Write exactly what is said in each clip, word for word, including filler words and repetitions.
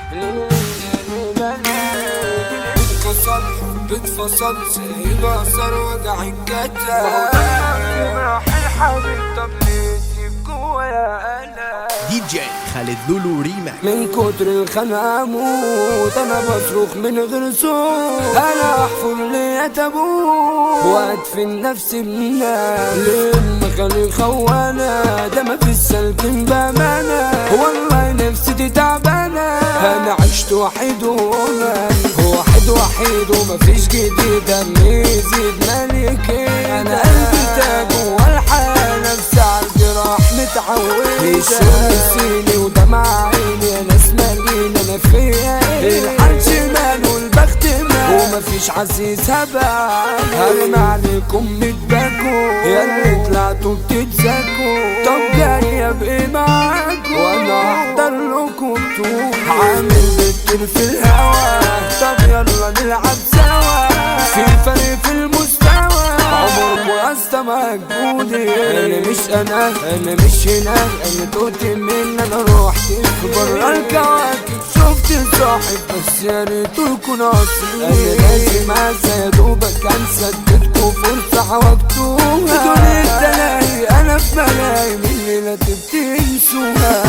بتفصل بتفصل سايب اثر وجع الكتف راح الحبيب طب ليه تسيب جوايا انا دي جي خالد لولو ريماكس. من كتر الخنقة اموت انا بصرخ من غير صوت انا احفر لي تابوت وادفن نفسي بنام لما خلي خوانة ده ما في السلكين بامانة والله نفسي تعبانة انا عشت وحيد وغلام واحد وحيد ومفيش جديد اللي يزيد ملكي انا قلبي تاج والحياة نفسي عالجراح متعودة الشمسيني ودمع عيني انا اسمالين انا فيا الحال شمال والبخت مال ومفيش عزيز هبعد هرم عليكم متباكوا يا اللي طلعتوا بتتزاكوا طب جاي ابقى معاكوا وانا احضر لكم طول عامل بتطير في الهوا طب يلا نلعب سوا في فرق في المستوى عمركوا يا اسطى مجهودي انا مش انا انا مش هناك انا توت من انا روحت في برا الكواكب شفت صاحب بس يا ريته يكون اصلي انا لازم انسى يا دوبك انسى اديتكوا فرصه حوجتوها دنيا التلاهي انا في ملاهي من الليله تبتنسوها.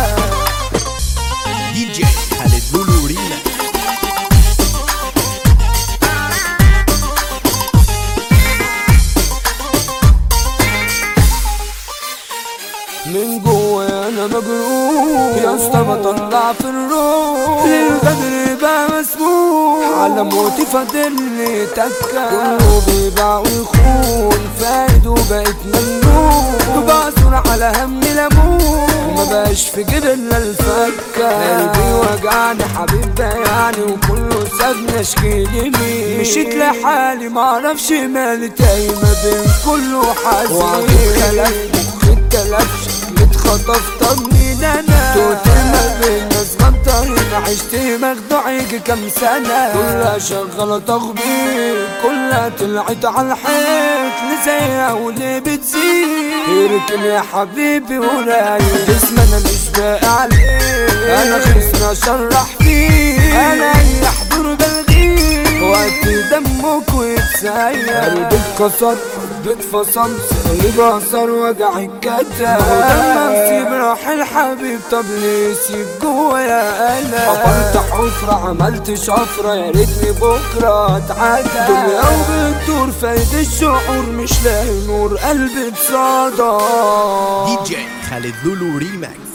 دي جي خالد لولو ريماكس. من جوا انا مجروح يا اسطى بطلع في الروح للغدر بقى مسموح على موتي فاضلي تكة كله بيباع ويخون فايد وبقيت ممنوع وبعصر على هم ليمون وما بقاش في جيب الا الفكة قلبي وجعني حبيب يعني وكله سابني اشكيلي مين مشيت لحالي معرفش مالي تايه ما بين كله حزين وعطيت خلف مخي اتلفش متخطف طب مين انا توت ما بين ناس غدارين عشت مخدوع يجي كام سنة كلها شغالة تخبيط كلها طلعت على الحيط لزيها واللي بتزيد اركن يا حبيبي قليل اسم انا مش باقي عليه انا خسنا اشرح فيه انا اي حضور بلغيه وقت دمك ويتسيل قلبي اتكسر بتفصل سايب اثر وجع الكتف ولما نسيب راح الحبيب طب ليه يسيب جوايا انا حفرت حفرة عملت شفرة يا ريتني بكرة اتعدى دنيا وبتدور فايد الشعور مش لاقي نور قلبي اتصدى. دي جي خالد لولو ريماكس.